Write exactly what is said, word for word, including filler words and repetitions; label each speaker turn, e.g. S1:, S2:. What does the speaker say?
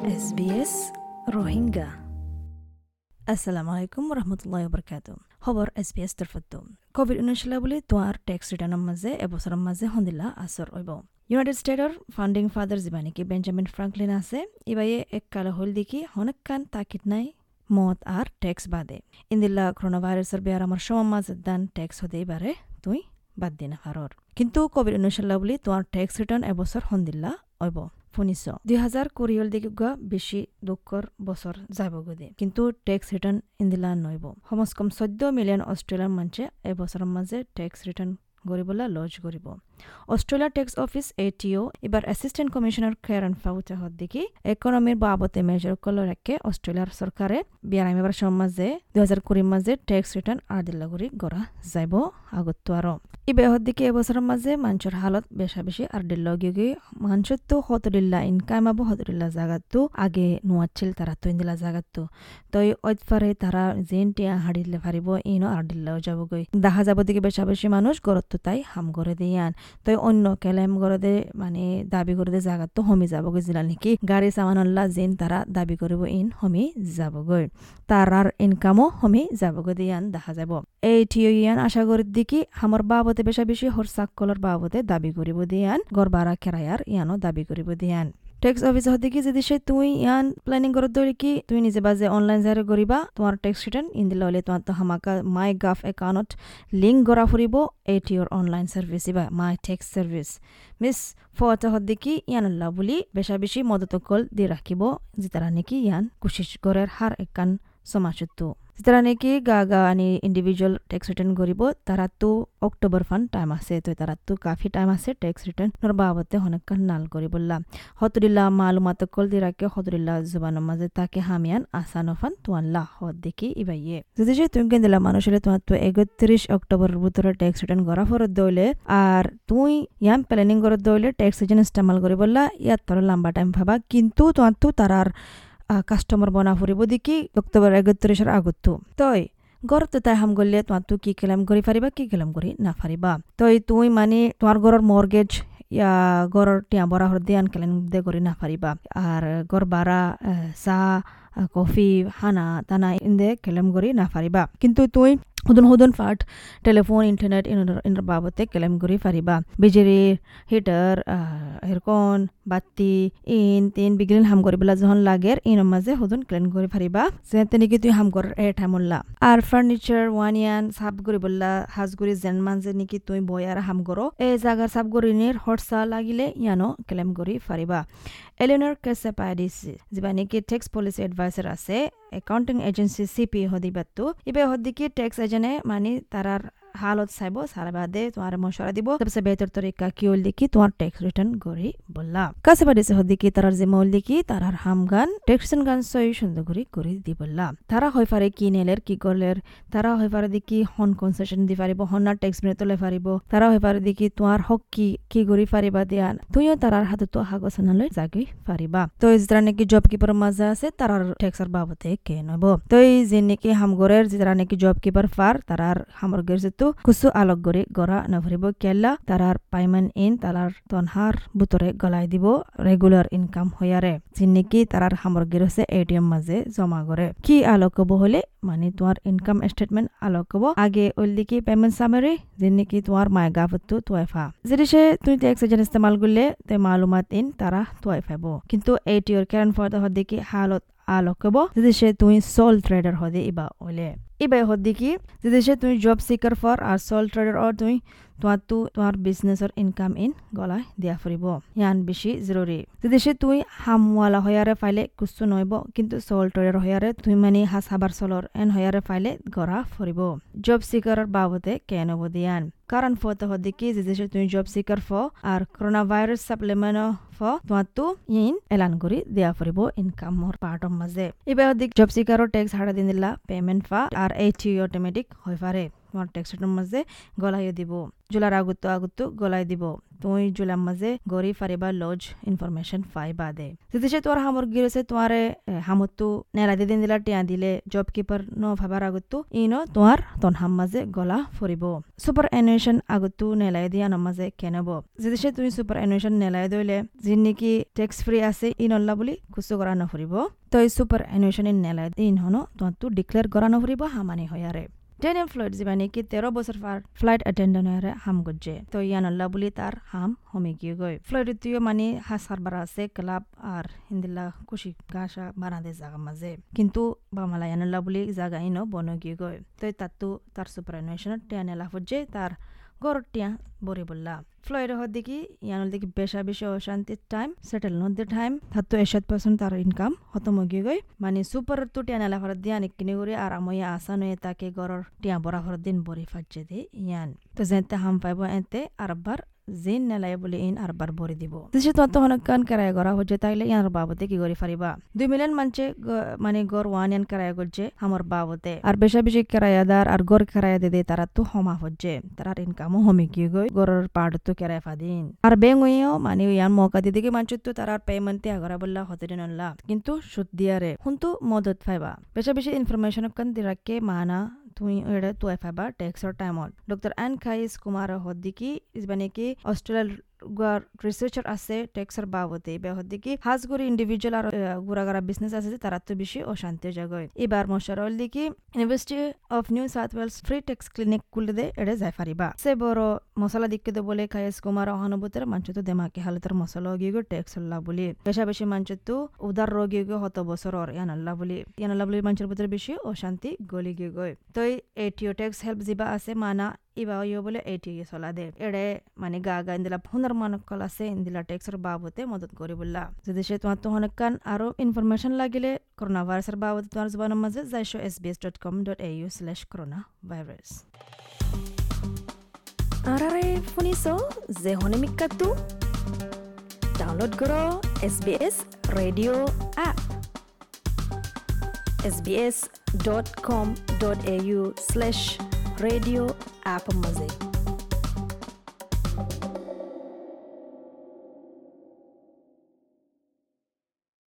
S1: S B S Rohingya আসসালামু আলাইকুম রহমতুল্লাহ বরকাত খবর এস বি এস তরফতো কোভিড উনিশ বুলি তোয়ার ট্যাক্স রিটার্নের মাঝে এবছরের মাঝে হন্দিলা আসর হইব ইউনাইটেড স্টেটর ফাউন্ডিং ফাদার যিবানিকি বেঞ্জামিন ফ্রাঙ্কলিন আছে ইবাইয়ে এক কালে হল দেখি অনেকখান তাকিদ নাই মত আর ট্যাক্স বাদে ইন্দিল্লা করোনা ভাইরাসের বেয়ার আমার সময় মাঝে দান ট্যাক্স হতে এবারে তুই বাদ দিনা হারর কিন্তু কোভিড উনিশ বুলি তোয়ার ট্যাক্স রিটার্ন এবছর হন্দিল্লা হইব শুনিছ দুই হাজার কুড়িয়ল দিকে গা বেশি দুঃখর বছর যাব গদে কিন্তু ট্যাক্স রিটার্ন ইন্দিলা নইব কমস কম চৈধ্য মিলিয়ন অস্ট্রেলিয়ার মানুষে এবছরের মাঝে ট্যাক্স রিটার্ন গরিবলা লজ গরিব অস্ট্রেলিয়ার ট্যাক্স অফিস এটিও এবার অ্যাসিস্ট্যান্ট কমিশনার কেরান ফাউচা হদ্দিকি ইকোনমির বাবতে মেজর কলে রাখে অস্ট্রেলিয়ার সরকারে বিয়ারাম এবার সমাজে দুই হাজার কুড়ির মাঝে ট্যাক্স রিটার্ন আর দিল্লা করি গড়া যাইব আগত আরো ইবে হদ্দিকে এবছরের মাঝে মানুষের হালত বেশা বেশি আর দিল্লা গিয়ে মানুষের তো হতদিল্লা ইনকাম আবো হতদিল্লা জাগাতো আগে নোয়াচ্ছিল তারা তো ইন্দিলা জাগাতো তই ঐতফারে তারা জেন টিয়া হাড়িলে ফারিব ইনো আর দিল্লাও যাব গই দেখা যাব দিকে বেশা বেশি মানুষ গরত তাই হাম করে দিয়ান তই অন্য কেলেম করে দে মানে দাবি করে দে জাগাত তো হমি যাবগৈ জিলা নাকি গাড়ি সামানল্লা যেন তারা দাবি কৰিব ইন হমি যাবগৈ তারার ইনকামও হমি যাবগৈ দিয়ান দেখা যাব এই ঠিয় ইয়ান আশা করি দিকি আমার বাবতে বেশা বেশি হরসাকলর বাবতে দাবি করিব দিয়ান গড়বারা কেরায়ার ইয়ানো দাবি করিব দিয়ান ট্যাক্স অফিস হতে কি যদি সে তুই ইয়ান প্ল্যানিং করত দৌড়ি কি তুই নিজে বাজে অনলাইন জারি করিবা তোমার ট্যাক্স রিটার্ন ইন্দিলা হলে তোমার তো হামাকা মাই গাফ একাউন্টত লিঙ্ক করা ফুরিব এটিওর অনলাইন সার্ভিস বা মাই ট্যাক্স সার্ভিস মিস ফটো হতে কি ইয়ান আল্লাহ বুলি বেশা বেশি মদতকল দিয়ে রাখিব যেতারা নাকি ইয়ান কুশিস গড়ের হার একান সমাজতো যেতারা নাকি গা গা আনি ইন্ডিভিজুয়াল ট্যাক্স রিটার্ন করিব তারা তো অক্টোবর ফান টাইম আছে তো তারা তো কাফি টাইম আছে ট্যাক্স রিটার্ন নর বাবতে অনেকখান নাল করি বললাম হতরিল্লা মালুমাত কল দিয়ে রাখে হতরিল্লা জুবানের মাঝে তাকে হামিয়ান আসানো ফান তোয়াল্লা হত দেখি ইবাইয়ে যদি সে তুমি দিলা মানুষের তোমার তো একত্রিশ অক্টোবরের ভিতরে ট্যাক্স রিটার্ন করা ফরত দইলে আর তুই ইয়ান প্ল্যানিং করত দইলে ট্যাক্স রিটার্ন ইস্তেমাল করি বললা ইয়াত তোর লম্বা টাইম ভাবা কিন্তু তোমার তো তারার কাস্টমার বনা ফুরিব দেখি অক্টোবর একত্রিশের আগত তই ঘরতে তাই হাম গলে তোমার তো কি কেলাম করি ফারিবা কি কেলাম করি না ফারিবা তই তুই মানে তোমার ঘরের মর্গেজ ইয়া ঘরের টিয়া বরা হর দিয়ে আন কেলেন দে করি না ফারিবা আর ঘর বারা চাহ কফি হানা তানা ইন্দে কেলেম করি না ফারিবা কিন্তু তুই হুদুন হুদুন ফাট টেলিফোন ইন্টারনেট ইনর বাবতে কেলেম করি ফারিবা বিজেরি হিটার এরকন বাতি ইন তিন বিগলিন হাম করি বলা যখন লাগের ইনের মাঝে হুদুন ক্লেম করি ফারিবা যেতে নাকি তুই হাম কর এ ঠামল্লা আর ফার্নিচার ওয়ানিয়ান সাব করি বললা হাজ করি যেন মাঝে নাকি তুই বই আর হাম করো এই জাগার সাব করিনের হরসা লাগিলে ইয়ানো ক্লেম করি ফারিবা এলিনর কেসেপাইডিস যিবা নাকি ট্যাক্স পলিসি এডভাইসার আছে একাউন্টিং এজেন্সি সিপি হদিবাতো ইবে হদিকি ট্যাক্স এজেন্টে মানে তারার হালত চাইব সারা বাদে তোমার মশলা দিব সবসে বেহতর তরিকা কি হল দেখি তোমার ট্যাক্স রিটার্ন করি বললা কাছে বাড়িছে হদিকি তারার যে মল দেখি তারার হামগান ট্যাক্স গান সই সুন্দর করে করে দি বললা তারা হয় পারে কি নেলের কি করলের তারা হয় পারে দেখি হন কনসেশন দি পারিব হনার ট্যাক্স মেনে তোলে পারিব তারা হয় পারে দেখি তোমার হক কি কি করি পারিবা দিয়া তুইও তারার হাতে তো হাগছ নালৈ জাগি পারিবা তো যারা নাকি জব কিপার মাজা আছে তারার ট্যাক্সের বাবতে কে নব তো যে নাকি হামগরের যারা নাকি জব কিপার ফার তারার হামগরের তো কুসু আলোক গড়ি গড়া নভরিব কেলা তারার পাইমেন্ট ইন তারার তনহার বুতরে গলাই দিব রেগুলার ইনকাম হইয়ারে যিনিকি তারার সামগ্রীর হচ্ছে এটিএম মাঝে জমা করে কি আলোক হব হলে মানে তোমার ইনকাম স্টেটমেন্ট আলোক হব আগে ওইদিকে পেমেন্ট সামারি যিনিকি তোমার মায় গাফতো তোয়াইফা যদি সে তুমি ট্যাক্স এজেন্ট ইস্তেমাল করলে তে মালুমাত ইন তারা তোয়াইফাব কিন্তু এটিওর কেরান ফয়দা হদিকে হালত আলোক হব যদি সে তুমি সোল ট্রেডার হদে ইবা ওলে ইবাই হদিকি যদি সে তুমি জব সিকার ফর আর সোল ট্রেডার অর তুমি তোমার তো তোমার বিজনেসর ইনকাম ইন গলায় দিয়া ফুরিব ইয়ান বেশি জরুরি যদি সে তুই হামওয়ালা হয়ারে ফাইলে কুস্তু নইব কিন্তু সোল ট্রেডার হয়ারে তুই মানে হাস হাবার সোলর এন হয়ারে ফাইলে গড়া ফুরিব জব সিকারের বাবদে কেন দিয়ান কারণ ফটো হদিকি যদি সে তুমি জব সিকার ফ আর করোনা ভাইরাস সাপ্লিমেন্ট ফ তোমার তো ইন এলান করি দিয়া ফুরিব ইনকামর পার্টর মাঝে এবার হদিক জব সিকারর ট্যাক্স হারা দিন দিলা পেমেন্ট ফা আর এইটি অটোমেটিক হয়ে পারে তোমার টেক্সটের মাঝে গলাই দিব জুলার আগত আগত গলাই দিব তুই জুলার মাঝে গড়ি ফারিবা লজ ইনফরমেশন পাইবা দে যদি সে তোমার সামগ্রী রয়েছে তোমার হামতো নেলা দিন দিলা টিয়া দিলে জব কিপার ন ভাবার আগতো ইনো তোমার তন হাম মাঝে গলা ফরিব সুপার এনুয়েশন আগতো নেলাই দিয়া নামাজে কেনব যদি সে তুমি সুপার এনুয়েশন নেলাই দইলে যিন নেকি ট্যাক্স ফ্রি আছে ইনল্লা বুলি কুসু করা নফরিব তো এই সুপার এনুয়েশন নেলাই ইন হনো তোমার তো ডিক্লেয়ার করা নফরিব হামানি হয়ারে ডেনিয়াল ফ্লাইট যিমানে কি তেরো বছর ফার ফ্লাইট অ্যাটেন্ডেন্ট হয়ে হাম গজ্জে তো ইয়ান আল্লাহ বলি তার হাম হমি গিয়ে গই ফ্লাইট তুই মানে হাসার বারা আছে ক্লাব আর হিন্দিল্লা খুশি গাছা বারাদে জাগা মাঝে কিন্তু বামালা ইয়ান আল্লাহ বলি জাগা ইনো বন গিয়ে গই তো তাতো তার সুপারঅ্যানুয়েশন টিয়া নেলা ফুজে তার গরর টিয়া বরি বললা ফ্লাইট হওয়ার দেখি ইয়ানুল দেখি বেশা বেশি অশান্তির টাইম সেটেল নদীর টাইম তাতো এসাত পার্সেন্ট তার ইনকাম হতম গিয়ে গই মানে সুপার তো টিয়া নেলা ফরাত দিয়া অনেক কিনে করে আর আময়া আসান হয়ে তাকে গরর টিয়া বরা ফরাত দিন বরি ফাজে দে ইয়ান তো যেতে হাম পাইব এতে আরবার জিন নেলাই বলে ইন আরবার বরি দিব দেশে তত হনকান কারায় গড়া হচ্ছে তাইলে ইয়ার বাবতে কি করি ফারিবা দুই মিলিয়ন মানছে মানে গড় ওয়ান ইয়ান কারায় গড়ছে আমার বাবতে আর বেশা বেশি কারায়াদার আর গড় কারায় দে তারা তো হমা হচ্ছে তার ইনকামও হমি কি গই গড়ের পার্ট তো কারায় ফাদিন আর বেং হইও মানে ইয়ান মৌকা দিয়ে দিকে মানছে তো তার পেমেন্টে আগরা বললা হতে দিন আল্লাহ কিন্তু সুদ দিয়ারে হুন্তু মদত ফাইবা বেশা বেশি ইনফরমেশন কান দিরাকে মানা তুই এড়ে তো এফাবা টেক্সর টাইমত ডক্টর এন খাইস কুমার হদ্দিকি ইসবানে কি অস্ট্রেলিয়ার রিসার্চার আছে টেক্সর বাবতে বে হদ্দিকি হাজগুড়ি ইন্ডিভিজুয়াল আর গুড়াগারা বিজনেস আছে তারা তো বেশি অশান্তি জায়গায় এবার মশারল দিকি University of New South Wales free tax clinic খুলে দে এড়ে যাই ফারিবা সে বড় মশলা দিকে দে বলে খাইস কুমার অহানুভূতের মাঞ্চ তো দেমাকে হালতের মশলা গিয়ে টেক্স আল্লাহ বলি বেশা বেশি মাঞ্চ তো উদার রোগী গিয়ে হত বছর ইয়ান আল্লাহ বলি ইয়ান আল্লাহ বলি মাঞ্চের ভিতরে বেশি অশান্তি গলি গিয়ে গই তো এটিও টেক্স হেল্প যিবা আছে মানা ইবা ইয়ে বলে এটিও চলা দে এড়ে মানে গা গা ইন্দিলা হুনার মানকল আছে ইন্দিলা টেক্সর বাবতে মদত করি বললা যদি সে তোমার তো অনেকক্ষণ আরো ইনফরমেশন লাগিলে করোনা ভাইরাসের বাবতে তোমার জবানের মাঝে যাইশো S B S dot com dot A U slash coronavirus আরে শুনিছো যে হনিমিকাটো ডাউনলোড করো S B S radio app S B S dot com dot A U slash radio app মজে